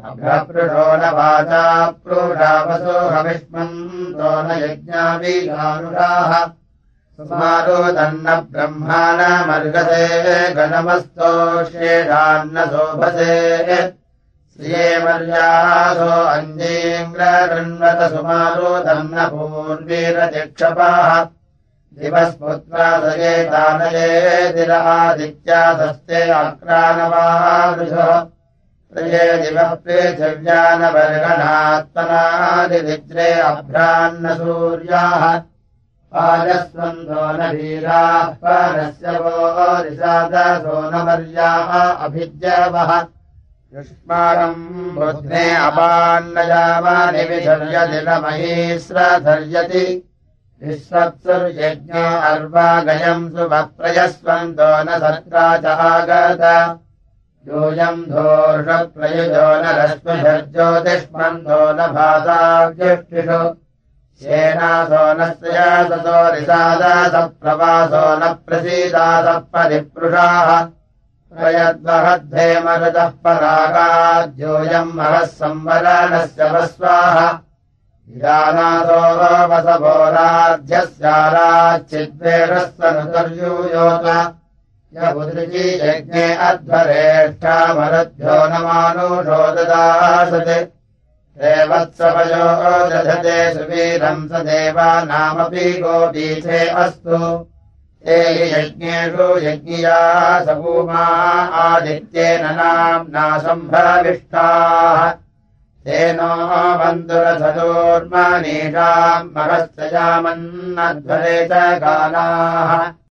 अभ्रपृषो न वाचा प्रोषावसो हविष्मन्तो न यज्ञाभिगानुषाः सुमारोदन्न ब्रह्माणमर्गसे गणमस्तो शेषान्न शोभसे श्रिये मर्यासो अञ्जीङ्ग्रण्वत सुमारोदन्न पूर्वीरतिक्षपाः दिवस्पुत्रादये दानये दिरादित्यादस्ते आक्रानवादृशः प्रये दिवः पृथिव्यानवर्गणात्मनादिद्रे अभ्रान्न सूर्याः पाजस्वन्तो न वीराः परस्य वो रिसादसो न वर्याः अभिद्यवः युष्माणम् बुध्ने अपान्नयामानि विधर्यदिनमहीस्रधर्यति विश्वत्सुर्यज्ञो अर्वागयम् सुभप्रयस्वन्तो न सत्रा च आगत योऽयम् धोर्षप्रयुजो न रश्मिषज्योतिष्मन्तो न भासाव्युष्टिषु येनासो न स्त्रयासो रिसादासप्रवासो न प्रसीदासः परिपृषाः प्रयद्वहद्धेमरुतः परागाद्योऽयम् महः संवरणस्य वस्वाः इदानासो वसवोराध्यस्याराच्चिद्वेषस्तनुतर्यूयोत यबुदृजी यज्ञे अध्वरेष्ठामरुद्भ्यो न मानुषो ददासते देवत्सवयो दधते सुवीरम् स देवानामपि गोपीठे अस्तु ते यज्ञेषु यज्ञिया सभूमा आदित्येन नाम्ना सम्भ्रविष्टाः तेनो बन्धुरथदोर्मनीषाम् महस्तयामन्नध्वरे च कालाः